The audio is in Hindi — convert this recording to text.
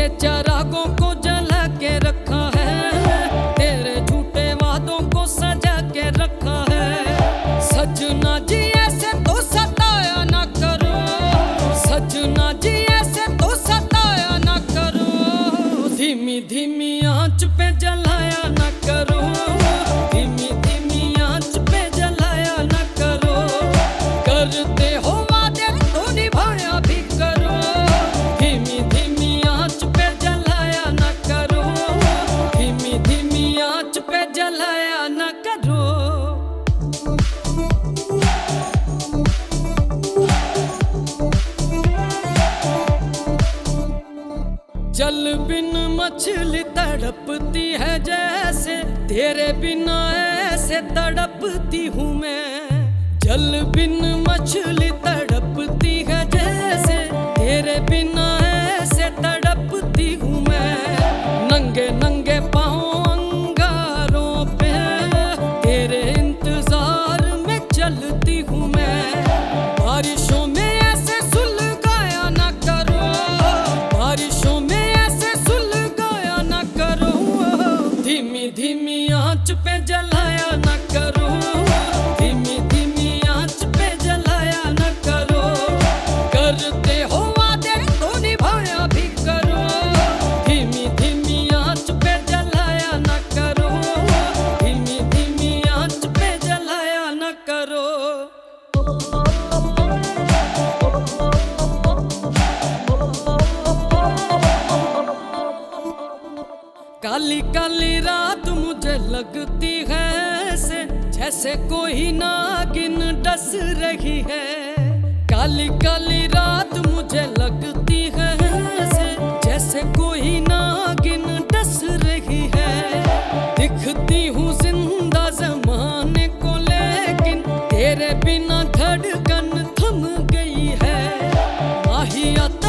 तेरे चरागों को जला के रखा है, तेरे झूठे वादों को सजा के रखा है। सजना जी ऐसे तो सताया ना करो, सजना जी ऐसे तो सताया ना करो। धीमी धीमी आंच पे जलाया ना करो, धीमी धीमी आंच पे जलाया ना करो। करते हो वादे तो निभाया भी करो, धीमी धीमी आंच पे जलाया ना करो, धीमी धीमी आंच पे जलाया ना करो। जल बिन मछली तड़पती है जैसे, तेरे बिना ऐसे तड़पती हूँ मैं। जल बिन मछली तड़पती है जैसे, तेरे बिना ऐसे तड़पती हूँ मैं। नंगे नंगे पाँव अंगारों पे तेरे इंतजार में चलती हूँ मैं। बारिशों में ऐसे सुलगाया ना करो, बारिशों में ऐसे सुलगाया ना करो। धीमी धीमी आंच पे जलाया ना करो, धीमी धीमी आंच पे जलाया ना करो। करते हो वादे तो निभाया भी करो, धीमी धीमी आंच पे जलाया ना करो, धीमी धीमी आंच पे जलाया ना करो। काली काली रात मुझे लगती है ऐसे, जैसे कोई नागिन डस रही है। काली काली रात मुझे लगती है ऐसे, जैसे कोई नागिन डस रही है। दिखती हूँ जिंदा जमाने को, लेकिन तेरे बिना धड़कन थम गई है। माहिया